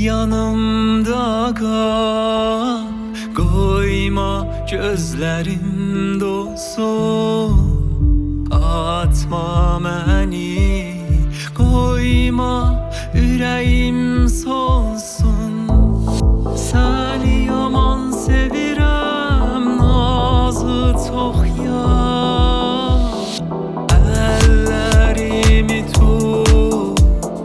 yanımda kal. Koyma gözlerim dolsun, atma beni. Koyma yüreğim solsun. Seni yaman sevirem, nazı çok ya. Ellerimi tut,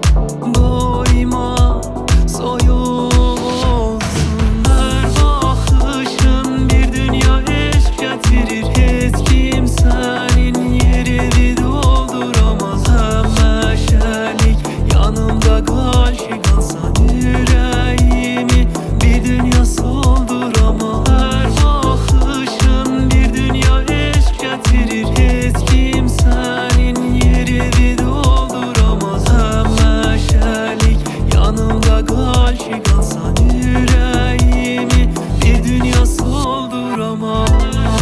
doyma soyuq olsun. Her bakışın bir dünya eşq getirir. Heç kim senin yerini dolduramaz. Həmişəlik yanımda kal ki, kalsan yüreğimi bir dünya solduramaz. Her bakışın bir dünya eşq getirir. Heç kim senin yerini dolduramaz. Həmişəlik yanımda kal ki, kalsan yüreğimi bir dünya solduramaz.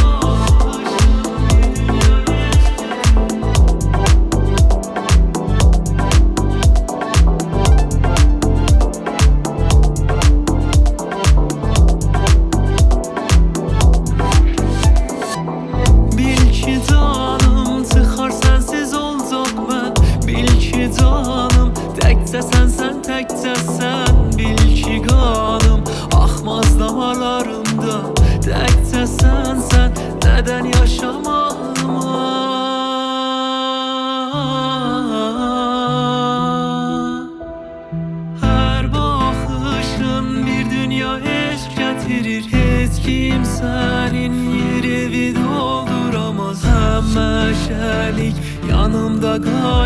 Bil ki canım çıxar sensiz olacaq mən. Bil ki canım təkcə sən. Bil ki qanım axmaz damarlarımda. Təkcə sən, nədən yaşamağıma. Hər baxışın bir dünya eşq getirir. Heç kim senin yerini dolduramaz. Həmişəlik yanımda kal